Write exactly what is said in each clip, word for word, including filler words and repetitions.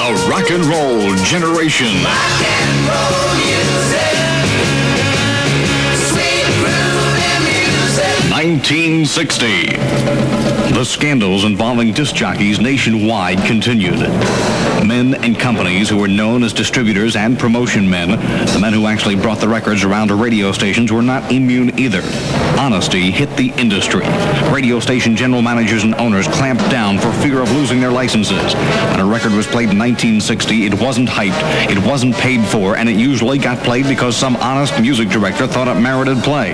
The Rock and Roll Generation. Rock and roll music. Sweet groovy music. nineteen sixty. The scandals involving disc jockeys nationwide continued. Men and companies who were known as distributors and promotion men, the men who actually brought the records around to radio stations, were not immune either. Honesty hit the industry. Radio station general managers and owners clamped down for fear of losing their licenses. When a record was played in nineteen sixty, it wasn't hyped, it wasn't paid for, and it usually got played because some honest music director thought it merited play.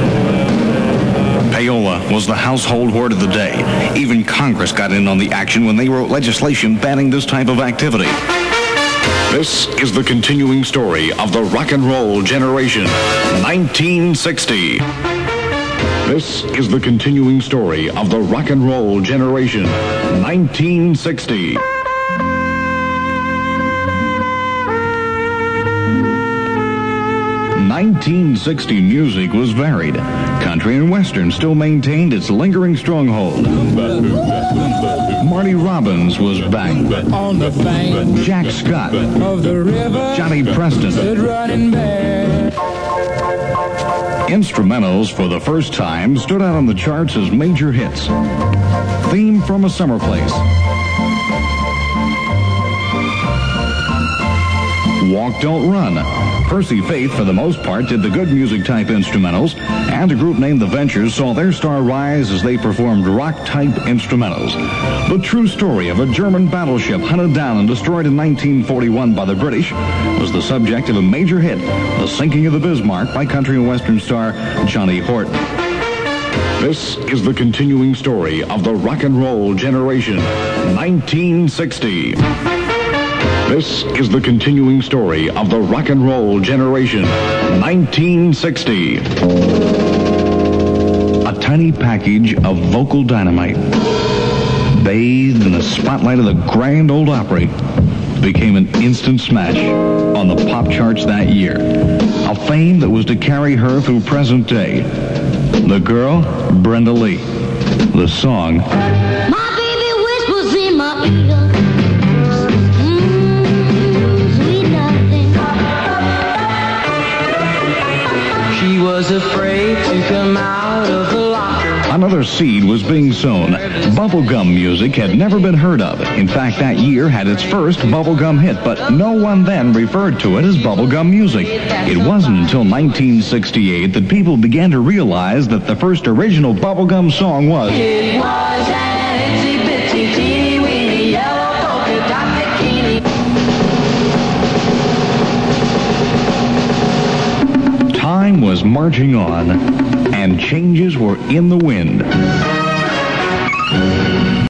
Payola was the household word of the day. Even Congress got in on the action when they wrote legislation banning this type of activity. This is the continuing story of the Rock and Roll Generation, nineteen sixty. This is the continuing story of the Rock and Roll Generation, nineteen sixty. nineteen sixty music was varied. Country and Western still maintained its lingering stronghold. Marty Robbins was back. On the bank Jack Scott, of the river, Johnny Preston. stood running back. Instrumentals for the first time stood out on the charts as major hits. Theme from a Summer Place. Walk, Don't Run. Percy Faith, for the most part, did the good music-type instrumentals, and a group named The Ventures saw their star rise as they performed rock-type instrumentals. The true story of a German battleship hunted down and destroyed in nineteen forty-one by the British was the subject of a major hit, The Sinking of the Bismarck, by country and western star Johnny Horton. This is the continuing story of the Rock and Roll Generation, nineteen sixty. This is the continuing story of the Rock and Roll Generation, nineteen sixty. A tiny package of vocal dynamite, bathed in the spotlight of the Grand Ole Opry, became an instant smash on the pop charts that year. A fame that was to carry her through present day. The girl, Brenda Lee. The song, My baby whispers in my ear. She was afraid to come out of the locker. another seed was being sown. Bubblegum music had never been heard of. In fact, that year had its first bubblegum hit, but no one then referred to it as bubblegum music. It wasn't until nineteen sixty-eight that people began to realize that the first original bubblegum song was... It was an itsy bitsy teeny weeny yellow polka dot bikini. Time was marching on, and changes were in the wind.